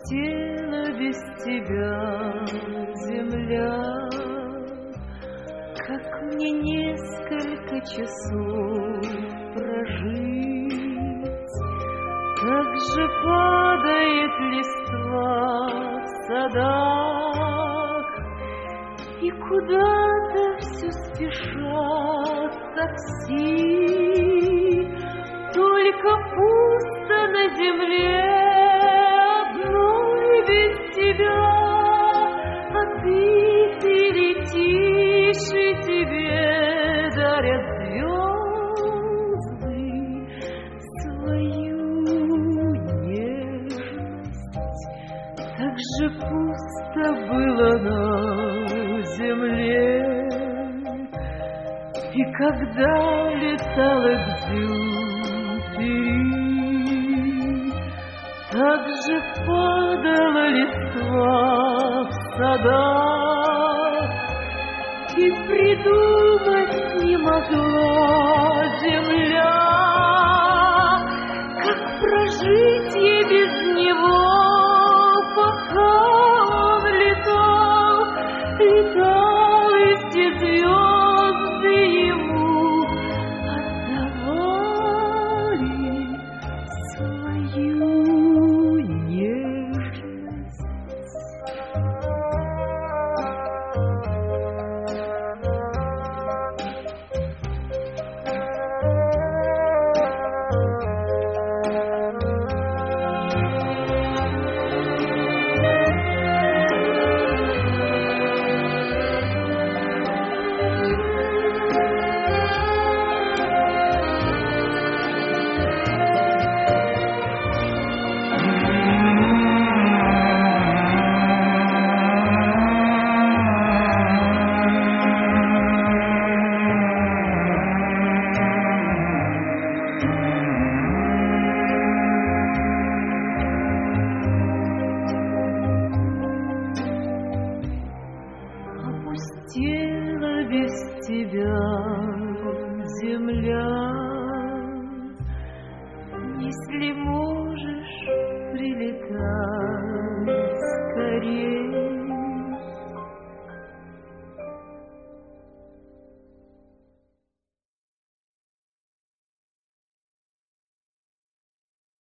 Опустела без тебя земля. Как мне несколько часов прожить? Как же падает листва в садах, и куда-то все спешат такси. Только пусто на земле одной без тебя, а ты летишь, и тебе дарят звезды свою нежность. Так же пусто было на земле, и когда летала к Дзюнпери, так же падала листва в садах, и придумать не могла земля, как прожить ей без него, пока он летал, летал, и все звезды ему отдавали свою нежность. Опустела без тебя земля. Если можешь, прилетай скорей.